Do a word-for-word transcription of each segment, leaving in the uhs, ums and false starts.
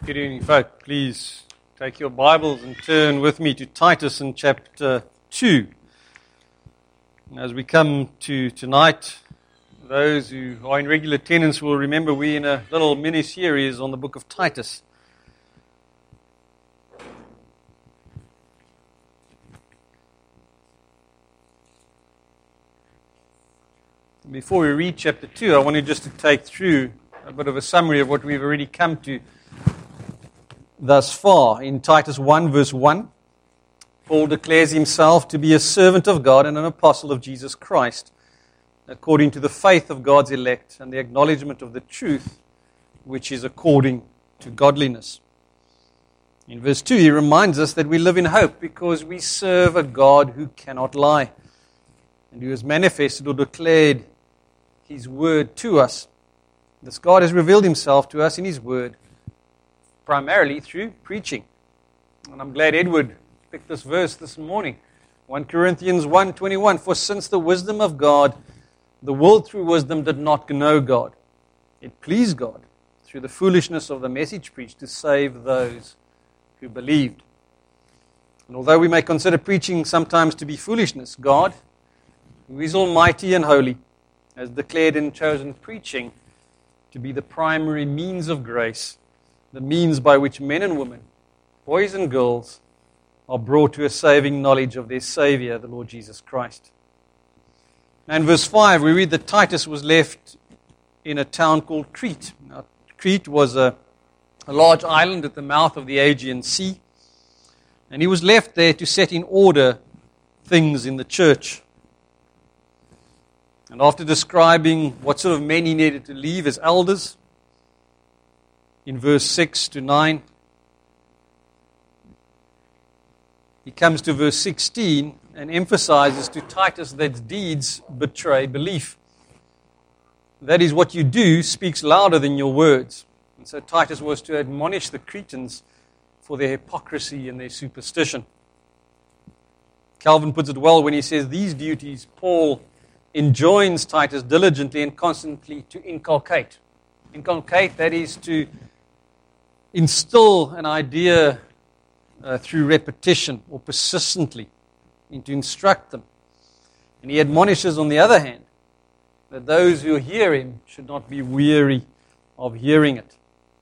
Good evening, folk. Please take your Bibles and turn with me to Titus in chapter two. As we come to tonight, those who are in regular attendance will remember we're in a little mini-series on the book of Titus. Before we read chapter two, I wanted just to take through a bit of a summary of what we've already come to thus far. In Titus one verse one, Paul declares himself to be a servant of God and an apostle of Jesus Christ, according to the faith of God's elect and the acknowledgement of the truth, which is according to godliness. In verse two, he reminds us that we live in hope because we serve a God who cannot lie and who has manifested or declared His word to us. This God has revealed Himself to us in His word, primarily through preaching. And I'm glad Edward picked this verse this morning. First Corinthians one twenty-one, for since the wisdom of God, the world through wisdom did not know God, it pleased God through the foolishness of the message preached to save those who believed. And although we may consider preaching sometimes to be foolishness, God, who is almighty and holy, has declared and chosen preaching to be the primary means of grace, the means by which men and women, boys and girls, are brought to a saving knowledge of their Savior, the Lord Jesus Christ. Now in verse five, we read that Titus was left in a town called Crete. Now, Crete was a, a large island at the mouth of the Aegean Sea, and he was left there to set in order things in the church. And after describing what sort of men he needed to leave as elders, in verse six to nine, he comes to verse sixteen and emphasizes to Titus that deeds betray belief. That is, what you do speaks louder than your words. And so Titus was to admonish the Cretans for their hypocrisy and their superstition. Calvin puts it well when he says these duties Paul enjoins Titus diligently and constantly to inculcate. Inculcate, that is to instill an idea uh, through repetition or persistently, and to instruct them. And he admonishes, on the other hand, that those who hear him should not be weary of hearing it.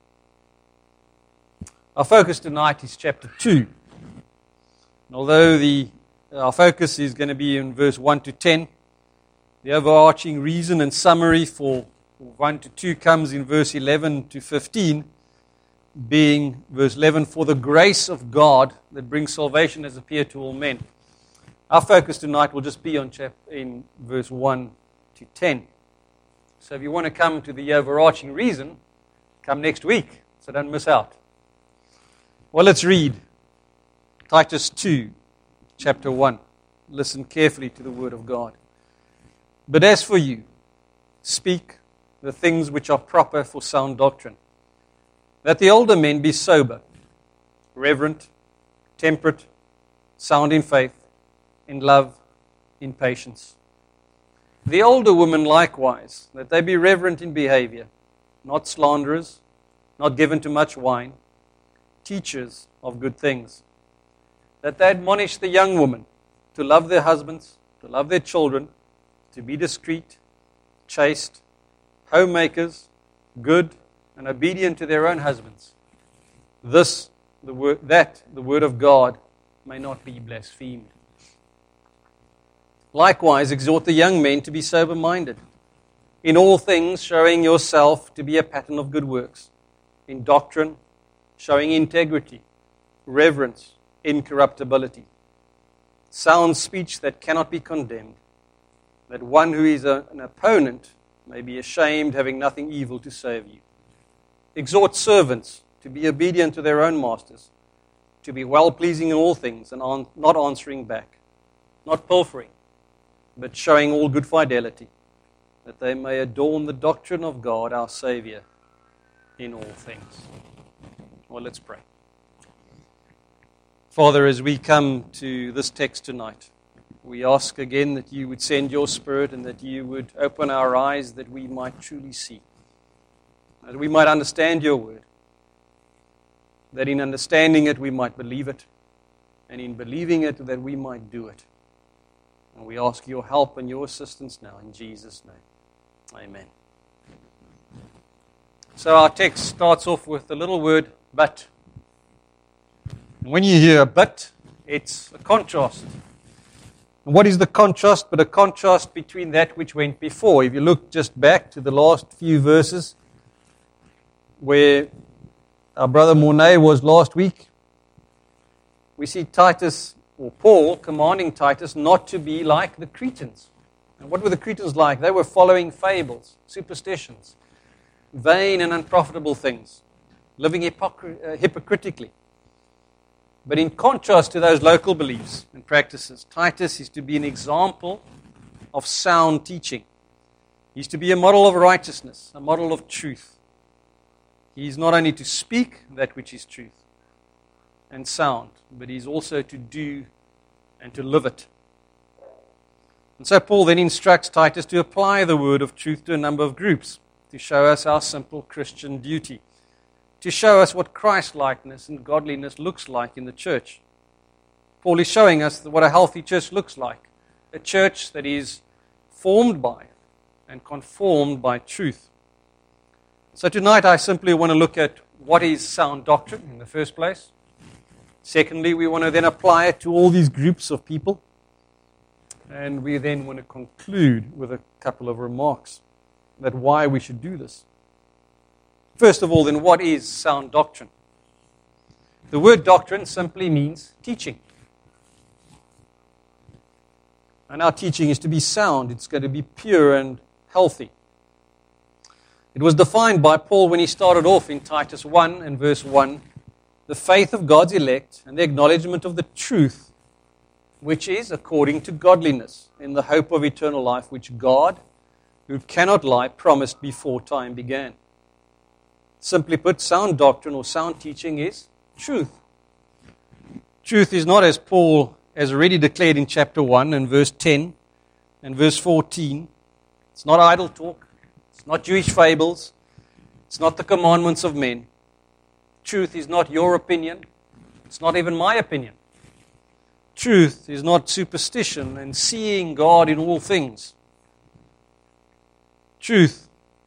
Our focus tonight is chapter two. And although the, our focus is going to be in verse one to ten, the overarching reason and summary for one to two comes in verse eleven to fifteen, being verse eleven, for the grace of God that brings salvation has appeared to all men. Our focus tonight will just be on chap- in verse one to ten. So if you want to come to the overarching reason, come next week, so don't miss out. Well, let's read Titus two, chapter one. Listen carefully to the word of God. But as for you, speak the things which are proper for sound doctrine, that the older men be sober, reverent, temperate, sound in faith, in love, in patience. The older women likewise, that they be reverent in behavior, not slanderers, not given to much wine, teachers of good things, that they admonish the young women to love their husbands, to love their children, to be discreet, chaste, homemakers, good, and obedient to their own husbands. This, the word, that the word of God may not be blasphemed. Likewise, exhort the young men to be sober-minded, in all things showing yourself to be a pattern of good works, in doctrine, showing integrity, reverence, incorruptibility, sound speech that cannot be condemned, that one who is a, an opponent may be ashamed, having nothing evil to say of you. Exhort servants to be obedient to their own masters, to be well-pleasing in all things, and on, not answering back, not pilfering, but showing all good fidelity, that they may adorn the doctrine of God, our Savior, in all things. Well, let's pray. Father, as we come to this text tonight, we ask again that you would send your Spirit and that you would open our eyes that we might truly see, that we might understand your word, that in understanding it we might believe it, and in believing it that we might do it. And we ask your help and your assistance now in Jesus' name. Amen. So our text starts off with the little word, but. And when you hear but, it's a contrast. And what is the contrast but a contrast between that which went before? If you look just back to the last few verses where our brother Mornay was last week, we see Titus, or Paul, commanding Titus not to be like the Cretans. And what were the Cretans like? They were following fables, superstitions, vain and unprofitable things, living hypocr- uh, hypocritically. But in contrast to those local beliefs and practices, Titus is to be an example of sound teaching. He's to be a model of righteousness, a model of truth. He's not only to speak that which is truth and sound, but he's also to do and to live it. And so Paul then instructs Titus to apply the word of truth to a number of groups, to show us our simple Christian duty, to show us what Christ-likeness and godliness looks like in the church. Paul is showing us what a healthy church looks like, a church that is formed by and conformed by truth. So tonight I simply want to look at what is sound doctrine in the first place. Secondly, we want to then apply it to all these groups of people. And we then want to conclude with a couple of remarks that why we should do this. First of all, then, what is sound doctrine? The word doctrine simply means teaching. And our teaching is to be sound. It's going to be pure and healthy. It was defined by Paul when he started off in Titus one and verse one, the faith of God's elect and the acknowledgement of the truth, which is according to godliness, in the hope of eternal life, which God, who cannot lie, promised before time began. Simply put, sound doctrine or sound teaching is truth. Truth is not, as Paul has already declared in chapter one and verse ten and verse fourteen, it's not idle talk, it's not Jewish fables, it's not the commandments of men. Truth is not your opinion, it's not even my opinion. Truth is not superstition and seeing God in all things. Truth,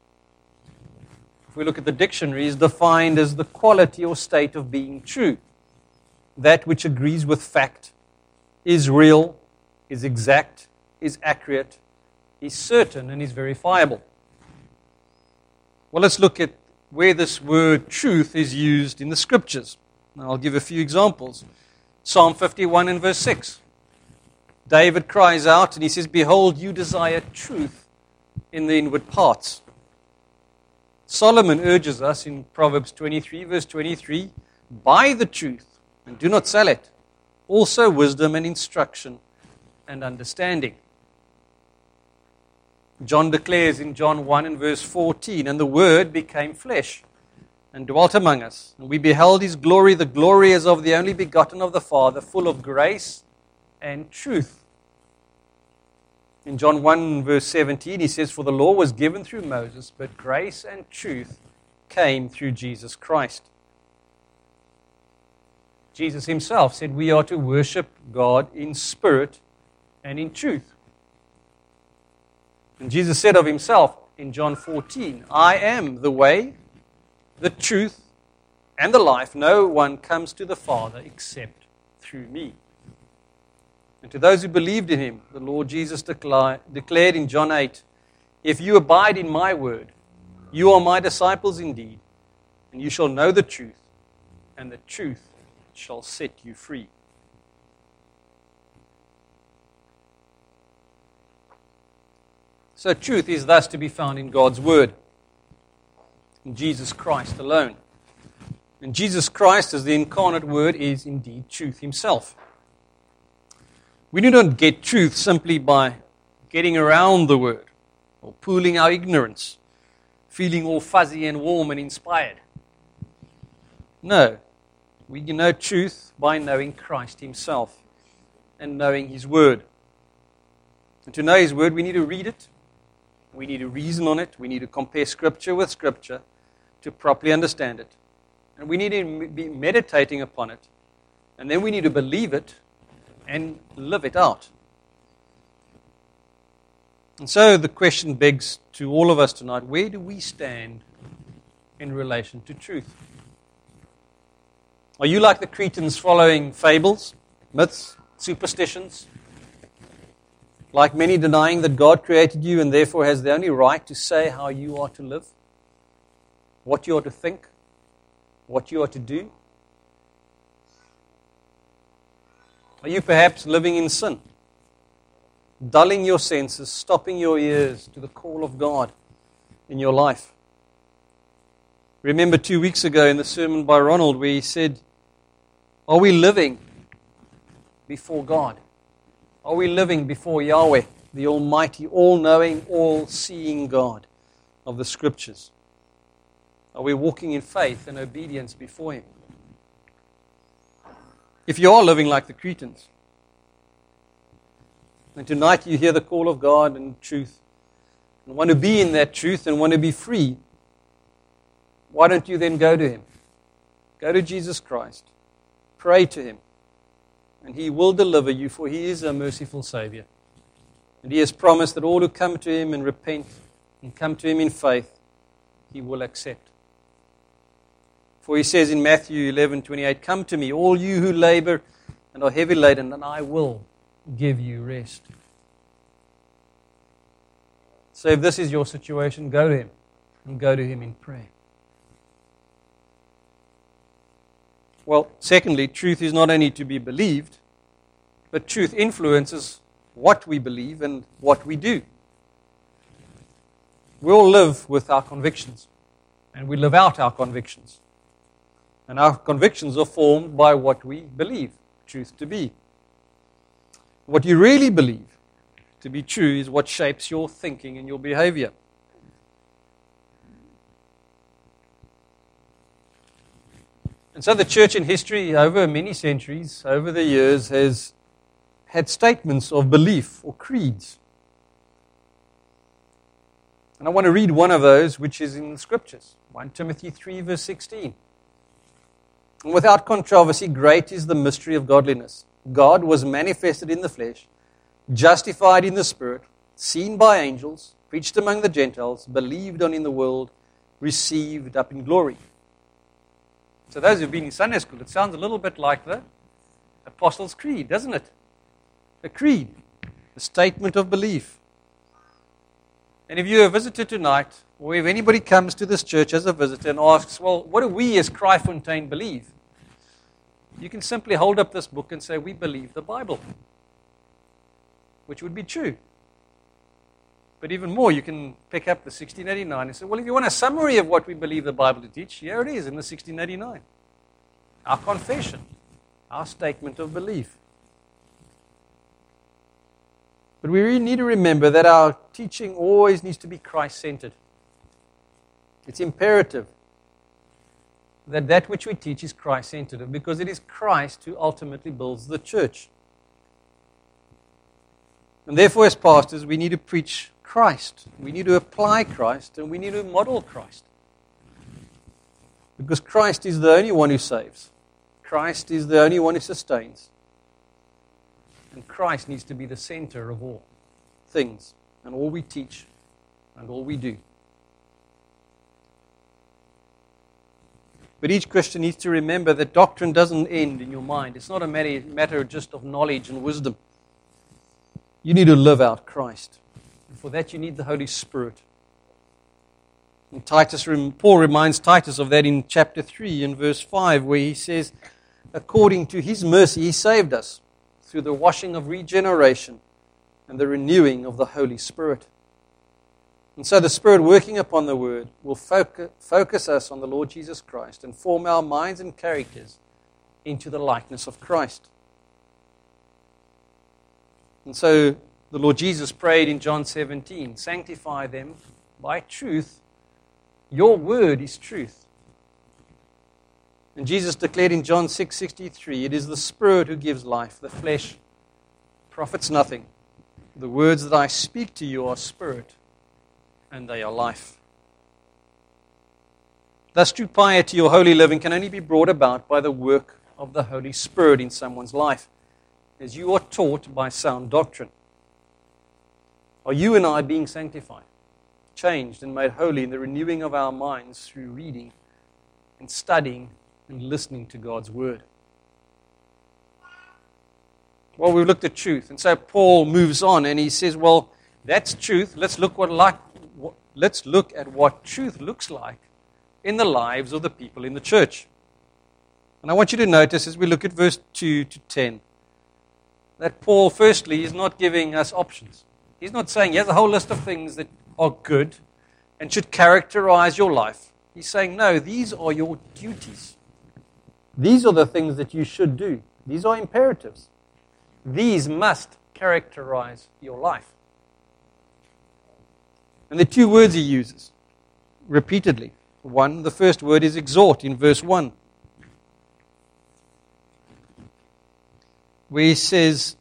if we look at the dictionary, is defined as the quality or state of being true. That which agrees with fact, is real, is exact, is accurate, is certain, and is verifiable. Well, let's look at where this word truth is used in the Scriptures. Now, I'll give a few examples. Psalm fifty-one and verse six. David cries out and he says, "Behold, you desire truth in the inward parts." Solomon urges us in Proverbs twenty-three, verse twenty-three, "Buy the truth and do not sell it. Also wisdom and instruction and understanding." John declares in John one and verse fourteen, "And the Word became flesh and dwelt among us. And we beheld His glory, the glory as of the only begotten of the Father, full of grace and truth." In John one verse seventeen, he says, "For the law was given through Moses, but grace and truth came through Jesus Christ." Jesus himself said we are to worship God in spirit and in truth. And Jesus said of himself in John fourteen, "I am the way, the truth, and the life. No one comes to the Father except through me." And to those who believed in him, the Lord Jesus declared in John eight, "If you abide in my word, you are my disciples indeed, and you shall know the truth, and the truth shall set you free." So truth is thus to be found in God's word, in Jesus Christ alone. And Jesus Christ, as the incarnate word, is indeed truth himself. We do not get truth simply by getting around the word or pooling our ignorance, feeling all fuzzy and warm and inspired. No, we know truth by knowing Christ himself and knowing his word. And to know his word, we need to read it. We need to reason on it. We need to compare scripture with scripture to properly understand it. And we need to be meditating upon it. And then we need to believe it and live it out. And so the question begs to all of us tonight, where do we stand in relation to truth? Are you like the Cretans following fables, myths, superstitions? Like many denying that God created you and therefore has the only right to say how you are to live, what you are to think, what you are to do? Are you perhaps living in sin, dulling your senses, stopping your ears to the call of God in your life? Remember two weeks ago in the sermon by Ronald where he said, are we living before God? Are we living before Yahweh, the Almighty, all-knowing, all-seeing God of the Scriptures? Are we walking in faith and obedience before Him? If you are living like the Cretans, and tonight you hear the call of God and truth, and want to be in that truth and want to be free, why don't you then go to Him? Go to Jesus Christ. Pray to Him. And He will deliver you, for He is a merciful Savior. And He has promised that all who come to Him and repent and come to Him in faith, He will accept. For He says in Matthew eleven twenty-eight, come to me, all you who labor and are heavy laden, and I will give you rest. So if this is your situation, go to Him and go to Him in prayer. Well, secondly, truth is not only to be believed, but truth influences what we believe and what we do. We all live with our convictions, and we live out our convictions. And our convictions are formed by what we believe truth to be. What you really believe to be true is what shapes your thinking and your behavior. And so the church in history, over many centuries, over the years, has had statements of belief or creeds. And I want to read one of those, which is in the Scriptures. First Timothy three, verse sixteen. And without controversy, great is the mystery of godliness. God was manifested in the flesh, justified in the Spirit, seen by angels, preached among the Gentiles, believed on in the world, received up in glory. So those who've been in Sunday school, it sounds a little bit like the Apostles' Creed, doesn't it? A creed, a statement of belief. And if you're a visitor tonight, or if anybody comes to this church as a visitor and asks, well, what do we as Kraaifontein believe? You can simply hold up this book and say, we believe the Bible, which would be true. But even more, you can pick up the sixteen eighty-nine and say, well, if you want a summary of what we believe the Bible to teach, here it is in the sixteen eighty-nine. Our confession, our statement of belief. But we really need to remember that our teaching always needs to be Christ-centered. It's imperative that that which we teach is Christ-centered, because it is Christ who ultimately builds the church. And therefore, as pastors, we need to preach Christ. We need to apply Christ, and we need to model Christ. Because Christ is the only one who saves. Christ is the only one who sustains. And Christ needs to be the center of all things, and all we teach, and all we do. But each Christian needs to remember that doctrine doesn't end in your mind. It's not a matter just of knowledge and wisdom. You need to live out Christ. And for that you need the Holy Spirit. And Titus, Paul reminds Titus of that in chapter three and verse five, where he says, according to His mercy He saved us through the washing of regeneration and the renewing of the Holy Spirit. And so the Spirit working upon the Word will focus, focus us on the Lord Jesus Christ and form our minds and characters into the likeness of Christ. And so the Lord Jesus prayed in John seventeen, sanctify them by truth. Your word is truth. And Jesus declared in John six sixty-three, it is the Spirit who gives life, the flesh profits nothing. The words that I speak to you are spirit, and they are life. Thus, true piety or holy living can only be brought about by the work of the Holy Spirit in someone's life, as you are taught by sound doctrine. Are you and I being sanctified, changed, and made holy in the renewing of our minds through reading and studying and listening to God's Word? Well, we've looked at truth, and so Paul moves on and he says, well, that's truth. Let's look what like what, let's look at what truth looks like in the lives of the people in the church. And I want you to notice as we look at verse two to ten that Paul, firstly, is not giving us options. He's not saying, here's a whole list of things that are good and should characterize your life. He's saying, no, these are your duties. These are the things that you should do. These are imperatives. These must characterize your life. And the two words he uses repeatedly. One, the first word is exhort in verse one, where he says,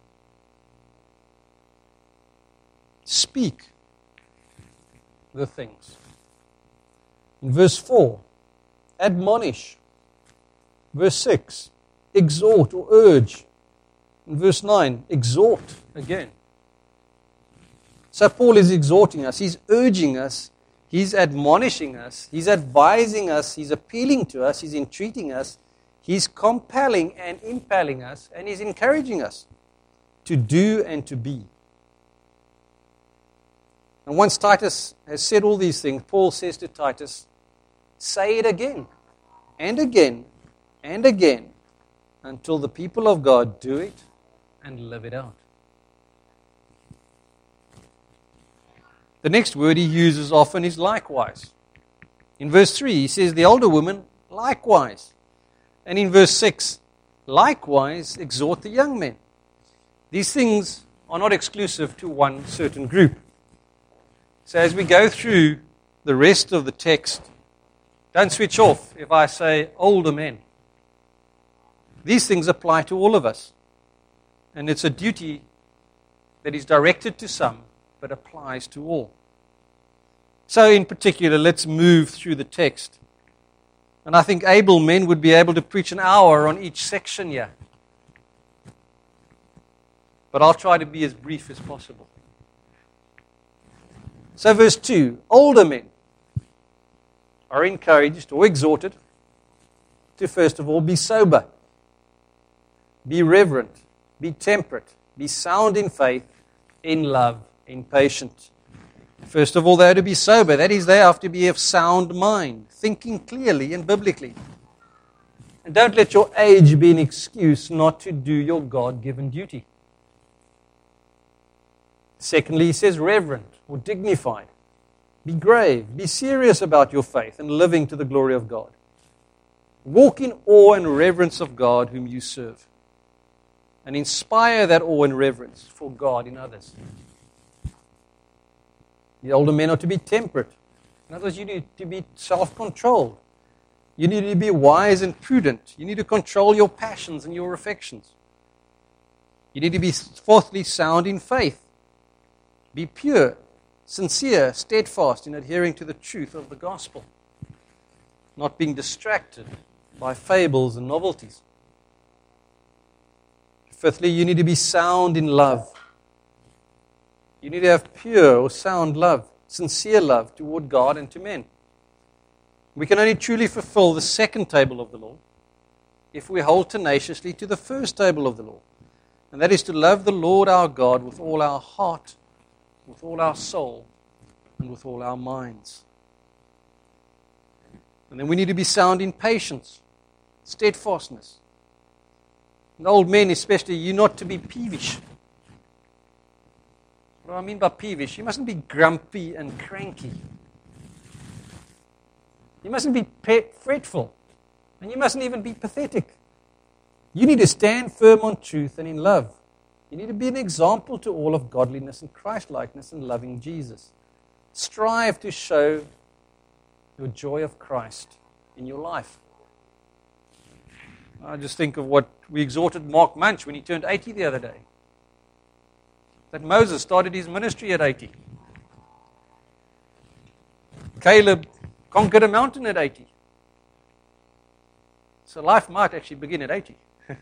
speak the things. In verse four, admonish. Verse six, exhort or urge. In verse nine, exhort again. So Paul is exhorting us, he's urging us, he's admonishing us, he's advising us, he's appealing to us, he's entreating us, he's compelling and impelling us, and he's encouraging us to do and to be. And once Titus has said all these things, Paul says to Titus, say it again and again and again until the people of God do it and live it out. The next word he uses often is likewise. In verse three, he says, the older woman, likewise. And in verse six, likewise exhort the young men. These things are not exclusive to one certain group. So as we go through the rest of the text, don't switch off if I say older men. These things apply to all of us. And it's a duty that is directed to some, but applies to all. So in particular, let's move through the text. And I think able men would be able to preach an hour on each section here. But I'll try to be as brief as possible. So verse two, older men are encouraged or exhorted to first of all be sober, be reverent, be temperate, be sound in faith, in love, in patience. First of all, they are to be sober. That is, they have to be of sound mind, thinking clearly and biblically. And don't let your age be an excuse not to do your God-given duty. Secondly, he says reverent or dignified. Be grave, be serious about your faith and living to the glory of God. Walk in awe and reverence of God whom you serve. And inspire that awe and reverence for God in others. The older men are to be temperate. In other words, you need to be self-controlled. You need to be wise and prudent. You need to control your passions and your affections. You need to be, fourthly, sound in faith. Be pure, sincere, steadfast in adhering to the truth of the gospel. Not being distracted by fables and novelties. Fifthly, you need to be sound in love. You need to have pure or sound love, sincere love toward God and to men. We can only truly fulfill the second table of the law if we hold tenaciously to the first table of the law. And that is to love the Lord our God with all our heart, with all our soul, and with all our minds. And then we need to be sound in patience, steadfastness. And old men especially, you're not to be peevish. What do I mean by peevish? You mustn't be grumpy and cranky. You mustn't be pe- fretful. And you mustn't even be pathetic. You need to stand firm on truth and in love. You need to be an example to all of godliness and Christ-likeness and loving Jesus. Strive to show your joy of Christ in your life. I just think of what we exhorted Mark Munch when he turned eighty the other day. That Moses started his ministry at eighty. Caleb conquered a mountain at eighty. So life might actually begin at eighty.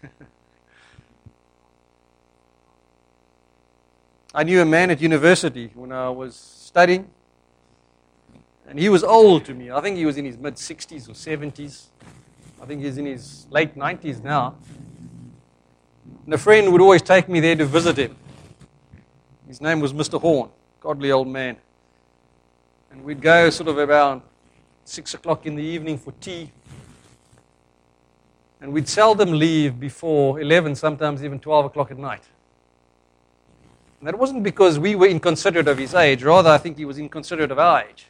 I knew a man at university when I was studying, and he was old to me. I think he was in his mid-sixties or seventies. I think he's in his late nineties now. And a friend would always take me there to visit him. His name was Mister Horn, godly old man. And we'd go sort of around six o'clock in the evening for tea. And we'd seldom leave before eleven, sometimes even twelve o'clock at night. And that wasn't because we were inconsiderate of his age. Rather, I think he was inconsiderate of our age.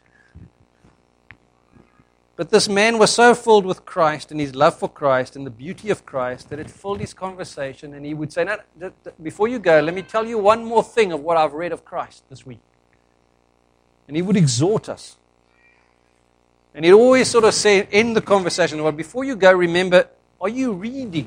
But this man was so filled with Christ and his love for Christ and the beauty of Christ that it filled his conversation. And he would say, no, before you go, let me tell you one more thing of what I've read of Christ this week. And he would exhort us. And he'd always sort of say, end the conversation, well, before you go, remember, are you reading?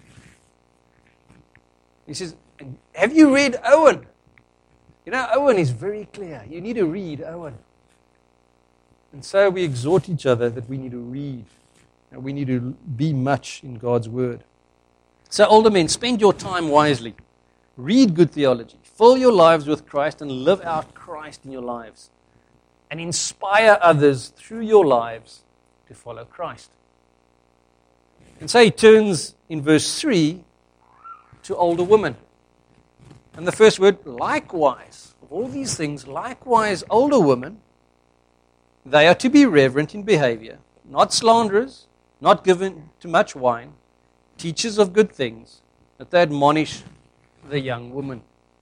He says, have you read Owen? You know, Owen is very clear. You need to read Owen. And so we exhort each other that we need to read. And we need to be much in God's Word. So older men, spend your time wisely. Read good theology. Fill your lives with Christ and live out Christ in your lives. And inspire others through your lives to follow Christ. And so he turns in verse three to older women. And the first word, likewise, of all these things, likewise, older women, they are to be reverent in behavior, not slanderers, not given to much wine, teachers of good things, that they admonish the young woman.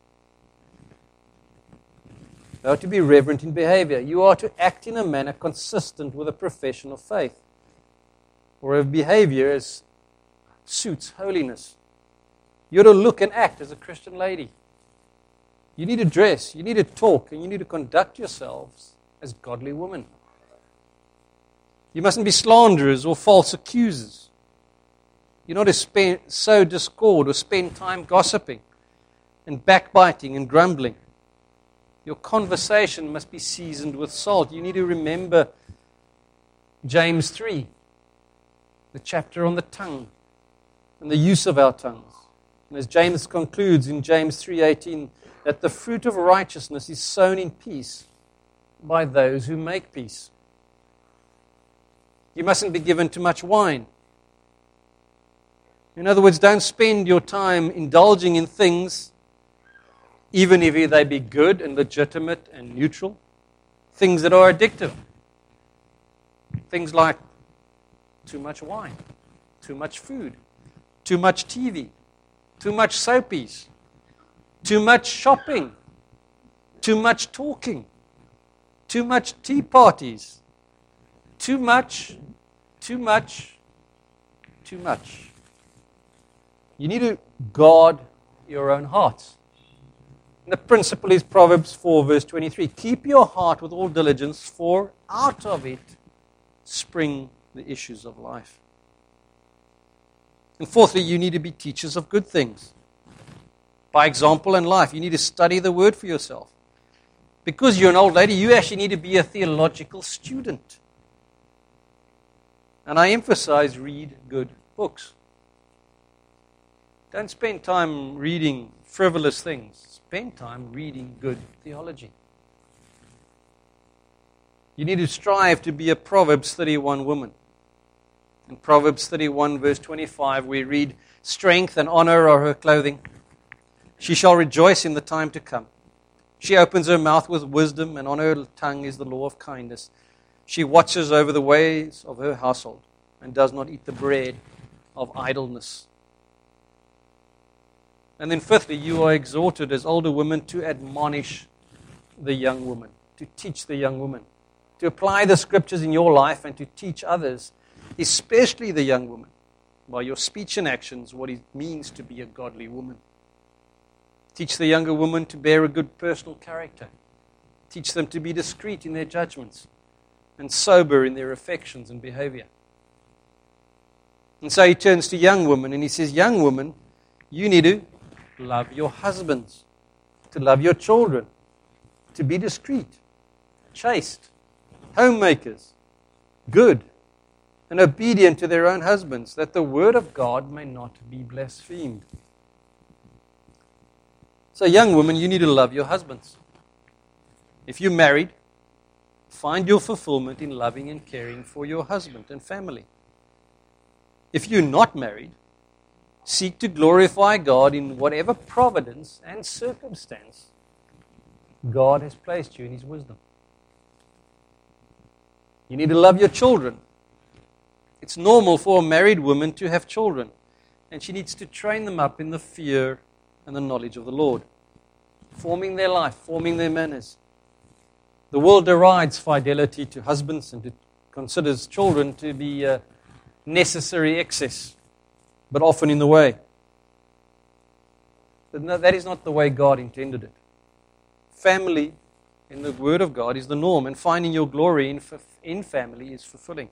They are to be reverent in behavior. You are to act in a manner consistent with a profession of faith, or of behavior as suits holiness. You're to look and act as a Christian lady. You need to dress, you need to talk, and you need to conduct yourselves as godly women. You mustn't be slanderers or false accusers. You're not to spend, sow discord or spend time gossiping and backbiting and grumbling. Your conversation must be seasoned with salt. You need to remember James three, the chapter on the tongue and the use of our tongues. And as James concludes in James three eighteen, that the fruit of righteousness is sown in peace by those who make peace. You mustn't be given too much wine. In other words, don't spend your time indulging in things, even if they be good and legitimate and neutral, things that are addictive. Things like too much wine, too much food, too much T V, too much soapies, too much shopping, too much talking, too much tea parties, too much, too much, too much. You need to guard your own hearts. And the principle is Proverbs four, verse twenty-three. Keep your heart with all diligence, for out of it spring the issues of life. And fourthly, you need to be teachers of good things. By example and life, you need to study the Word for yourself. Because you're an old lady, you actually need to be a theological student. And I emphasize, read good books. Don't spend time reading frivolous things. Spend time reading good theology. You need to strive to be a Proverbs thirty-one woman. In Proverbs thirty-one, verse twenty-five, we read, strength and honor are her clothing. She shall rejoice in the time to come. She opens her mouth with wisdom, and on her tongue is the law of kindness. She watches over the ways of her household, and does not eat the bread of idleness. And then fifthly, you are exhorted as older women to admonish the young woman, to teach the young woman, to apply the scriptures in your life and to teach others, especially the young woman, by your speech and actions, what it means to be a godly woman. Teach the younger woman to bear a good personal character. Teach them to be discreet in their judgments and sober in their affections and behavior. And so he turns to young women and he says, young woman, you need to love your husbands, to love your children, to be discreet, chaste, homemakers, good, and obedient to their own husbands, that the word of God may not be blasphemed. So, young women, you need to love your husbands. If you're married, find your fulfillment in loving and caring for your husband and family. If you're not married, seek to glorify God in whatever providence and circumstance God has placed you in His wisdom. You need to love your children. It's normal for a married woman to have children, and she needs to train them up in the fear and the knowledge of the Lord, forming their life, forming their manners. The world derides fidelity to husbands and it considers children to be a necessary excess, but often in the way. But no, that is not the way God intended it. Family, in the Word of God, is the norm, and finding your glory in, in family is fulfilling.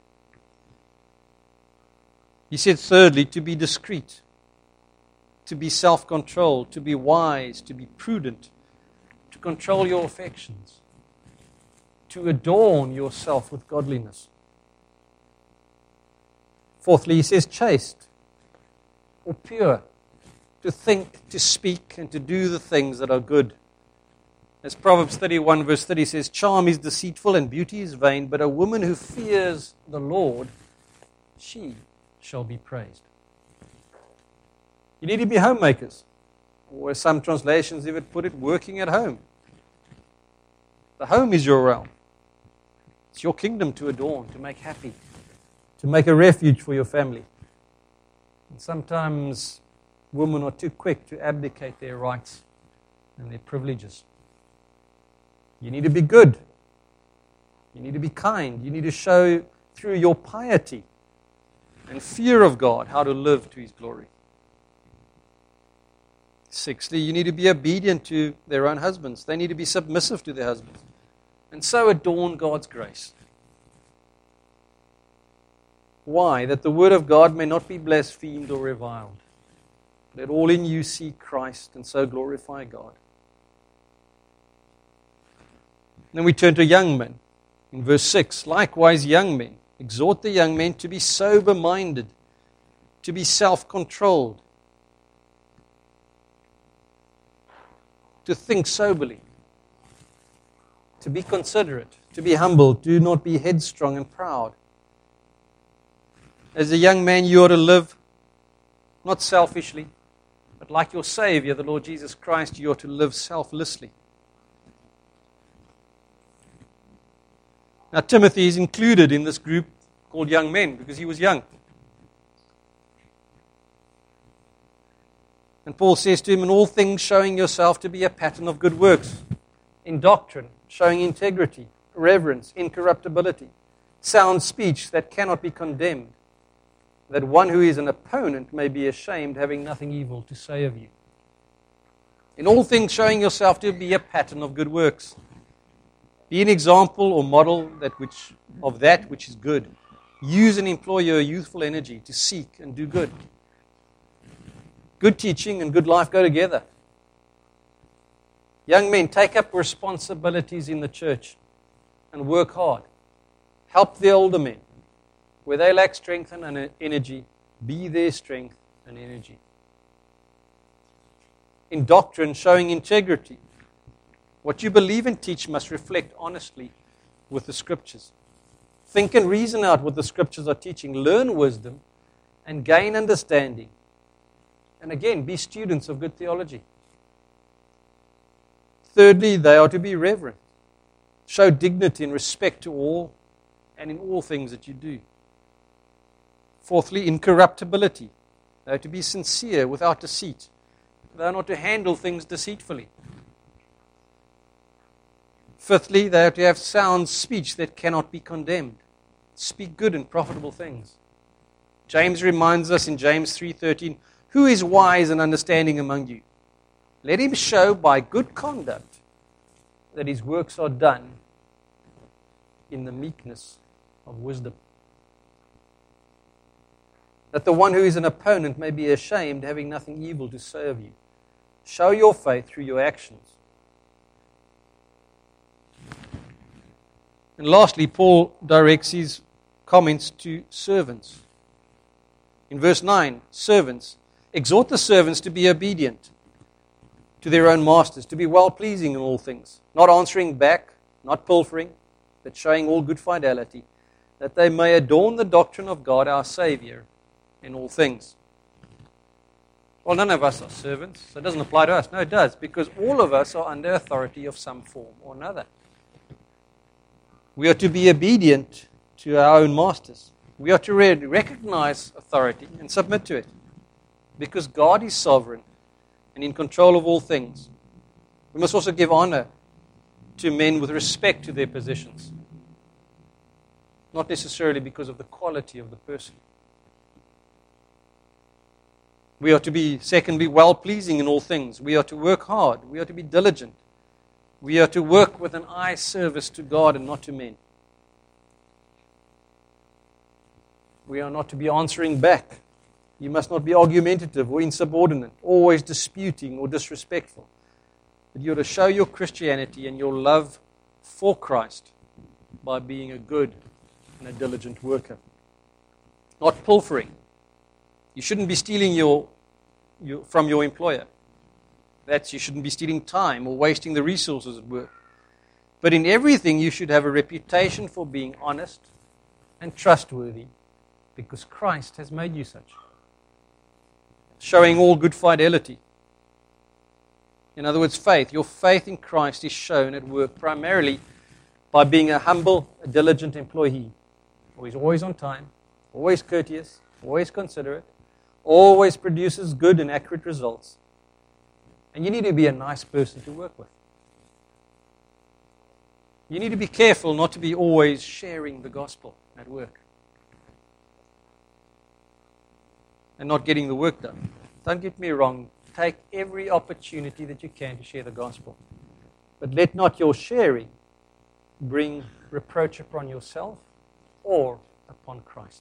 He said, thirdly, to be discreet, to be self-controlled, to be wise, to be prudent, to control your affections, to adorn yourself with godliness. Fourthly, he says chaste or pure, to think, to speak, and to do the things that are good. As Proverbs thirty-one verse thirty says, charm is deceitful and beauty is vain, but a woman who fears the Lord, she shall be praised. You need to be homemakers, or as some translations even put it, working at home. The home is your realm. It's your kingdom to adorn, to make happy, to make a refuge for your family. And sometimes women are too quick to abdicate their rights and their privileges. You need to be good. You need to be kind. You need to show through your piety and fear of God how to live to His glory. Sixthly, you need to be obedient to their own husbands. They need to be submissive to their husbands. And so adorn God's grace. Why? That the word of God may not be blasphemed or reviled. Let all in you see Christ and so glorify God. Then we turn to young men. In verse six, likewise young men, exhort the young men to be sober-minded, to be self-controlled, to think soberly, to be considerate, to be humble, do not be headstrong and proud. As a young man, you ought to live not selfishly, but like your Savior, the Lord Jesus Christ, you ought to live selflessly. Now, Timothy is included in this group called young men because he was young. And Paul says to him, in all things showing yourself to be a pattern of good works, in doctrine, showing integrity, reverence, incorruptibility, sound speech that cannot be condemned, that one who is an opponent may be ashamed, having nothing evil to say of you. In all things showing yourself to be a pattern of good works. Be an example or model that which, of that which is good. Use and employ your youthful energy to seek and do good. Good teaching and good life go together. Young men, take up responsibilities in the church and work hard. Help the older men. Where they lack strength and energy, be their strength and energy. In doctrine, showing integrity. What you believe and teach must reflect honestly with the Scriptures. Think and reason out what the Scriptures are teaching. Learn wisdom and gain understanding. And again, be students of good theology. Thirdly, they are to be reverent. Show dignity and respect to all and in all things that you do. Fourthly, incorruptibility. They are to be sincere without deceit. They are not to handle things deceitfully. Fifthly, they are to have sound speech that cannot be condemned. Speak good and profitable things. James reminds us in James three thirteen, who is wise and understanding among you? Let him show by good conduct that his works are done in the meekness of wisdom. That the one who is an opponent may be ashamed, having nothing evil to say of you. Show your faith through your actions. And lastly, Paul directs his comments to servants. In verse nine, servants, exhort the servants to be obedient to their own masters, to be well-pleasing in all things, not answering back, not pilfering, but showing all good fidelity, that they may adorn the doctrine of God our Savior in all things. Well, none of us are servants, so it doesn't apply to us. No, it does, because all of us are under authority of some form or another. We are to be obedient to our own masters. We are to recognize authority and submit to it, because God is sovereign and in control of all things. We must also give honor to men with respect to their positions, not necessarily because of the quality of the person. We are to be, secondly, well-pleasing in all things. We are to work hard. We are to be diligent. We are to work with an eye service to God and not to men. We are not to be answering back. You must not be argumentative or insubordinate, always disputing or disrespectful. But you are to show your Christianity and your love for Christ by being a good and a diligent worker. Not pilfering. You shouldn't be stealing your, your, from your employer. That's, you shouldn't be stealing time or wasting the resources at work. But in everything, you should have a reputation for being honest and trustworthy, because Christ has made you such. Showing all good fidelity. In other words, faith. Your faith in Christ is shown at work primarily by being a humble, a diligent employee, who is always on time, always courteous, always considerate, always produces good and accurate results. And you need to be a nice person to work with. You need to be careful not to be always sharing the gospel at work and not getting the work done. Don't get me wrong. Take every opportunity that you can to share the gospel. But let not your sharing bring reproach upon yourself or upon Christ.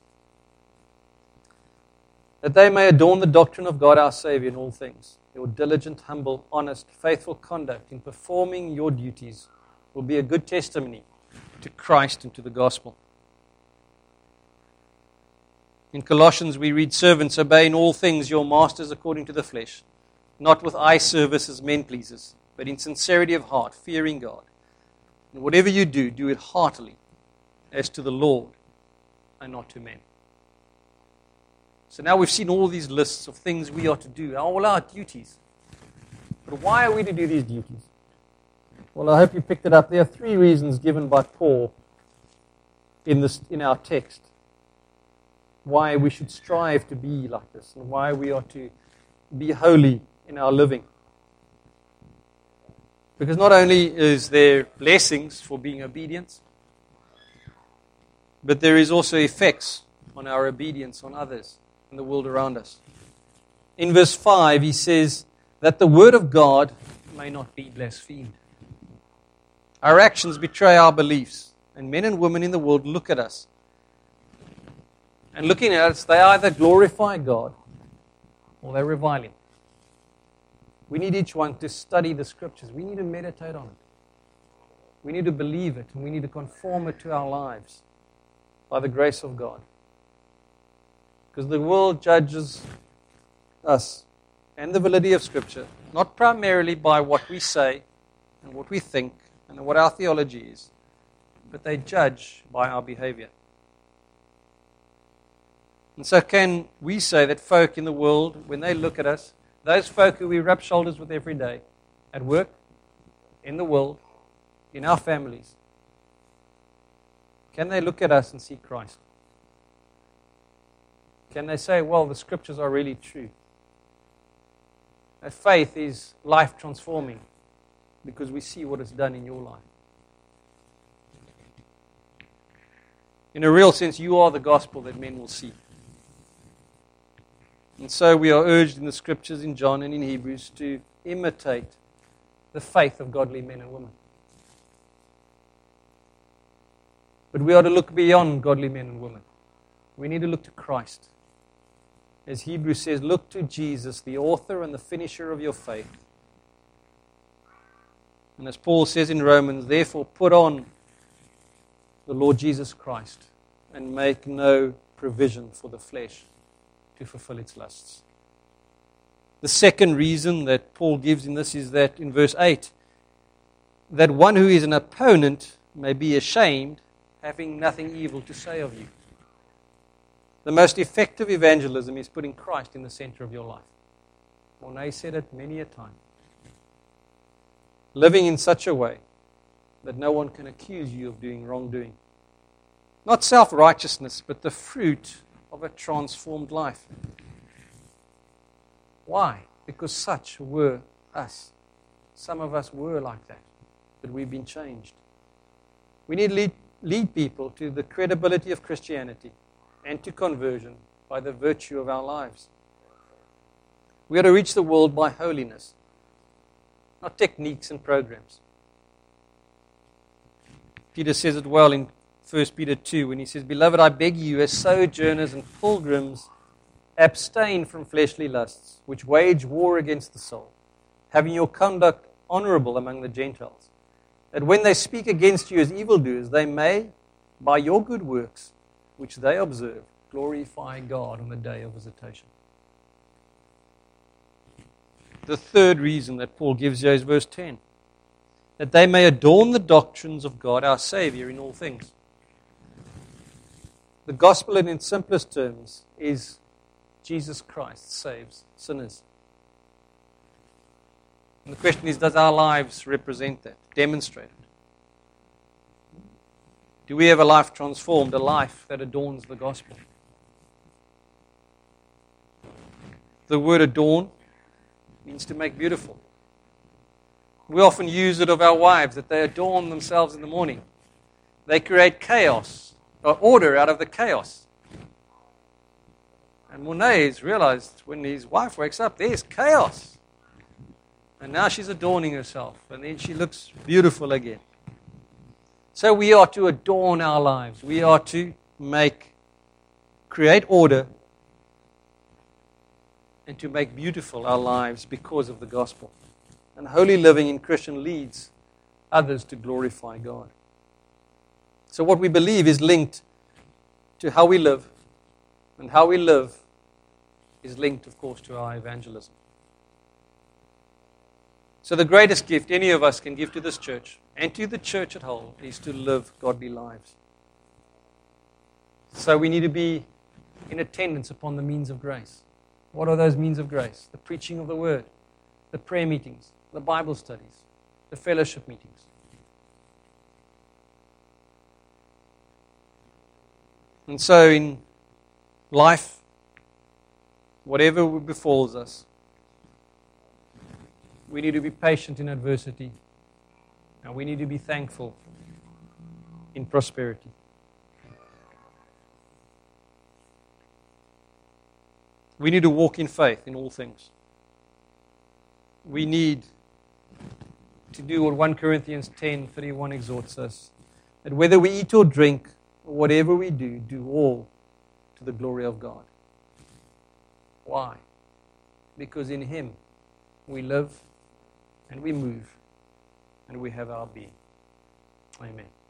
That they may adorn the doctrine of God our Savior in all things. Your diligent, humble, honest, faithful conduct in performing your duties will be a good testimony to Christ and to the gospel. In Colossians we read, servants, obey in all things your masters according to the flesh, not with eye service as men pleasers, but in sincerity of heart, fearing God. And whatever you do, do it heartily, as to the Lord and not to men. So now we've seen all these lists of things we are to do, all our duties. But why are we to do these duties? Well, I hope you picked it up. There are three reasons given by Paul in this in our text why we should strive to be like this and why we are to be holy in our living. Because not only is there blessings for being obedient, but there is also effects on our obedience on others and the world around us. In verse five, he says that the word of God may not be blasphemed. Our actions betray our beliefs, and men and women in the world look at us. And looking at us, they either glorify God or they revile Him. We need each one to study the Scriptures. We need to meditate on it. We need to believe it, and we need to conform it to our lives by the grace of God. Because the world judges us and the validity of Scripture, not primarily by what we say and what we think and what our theology is, but they judge by our behavior. And so can we say that folk in the world, when they look at us, those folk who we rub shoulders with every day, at work, in the world, in our families, can they look at us and see Christ? Can they say, well, the Scriptures are really true? That faith is life-transforming because we see what it's done in your life. In a real sense, you are the gospel that men will see. And so we are urged in the Scriptures, in John and in Hebrews, to imitate the faith of godly men and women. But we are to look beyond godly men and women. We need to look to Christ. As Hebrews says, look to Jesus, the author and the finisher of your faith. And as Paul says in Romans, therefore put on the Lord Jesus Christ and make no provision for the flesh to fulfill its lusts. The second reason that Paul gives in this is that in verse eight, that one who is an opponent may be ashamed, having nothing evil to say of you. The most effective evangelism is putting Christ in the center of your life. Monet said it many a time. Living in such a way that no one can accuse you of doing wrongdoing. Not self-righteousness, but the fruit of a transformed life. Why? Because such were us. Some of us were like that, but we've been changed. We need to lead, lead people to the credibility of Christianity and to conversion by the virtue of our lives. We are to reach the world by holiness, not techniques and programs. Peter says it well in First Peter two when he says, "Beloved, I beg you, as sojourners and pilgrims, abstain from fleshly lusts, which wage war against the soul, having your conduct honorable among the Gentiles, that when they speak against you as evildoers, they may, by your good works, which they observe, glorify God on the day of visitation." The third reason that Paul gives here is verse ten, that they may adorn the doctrines of God our Savior in all things. The gospel in its simplest terms is Jesus Christ saves sinners. And the question is, does our lives represent that, demonstrate it? Do we have a life transformed, a life that adorns the gospel? The word adorn means to make beautiful. We often use it of our wives, that they adorn themselves in the morning. They create chaos, or order out of the chaos. And Monet's realized when his wife wakes up, there's chaos. And now she's adorning herself, and then she looks beautiful again. So we are to adorn our lives. We are to make, create order, and to make beautiful our lives because of the gospel. And holy living in Christian leads others to glorify God. So what we believe is linked to how we live, and how we live is linked, of course, to our evangelism. So the greatest gift any of us can give to this church, and to the church at whole, is to live godly lives. So we need to be in attendance upon the means of grace. What are those means of grace? The preaching of the word, the prayer meetings, the Bible studies, the fellowship meetings. And so in life, whatever befalls us, we need to be patient in adversity, and we need to be thankful in prosperity. We need to walk in faith in all things. We need to do what First Corinthians ten thirty-one exhorts us, that whether we eat or drink, or whatever we do, do all to the glory of God. Why? Because in Him we live and we move and we have our being. Amen.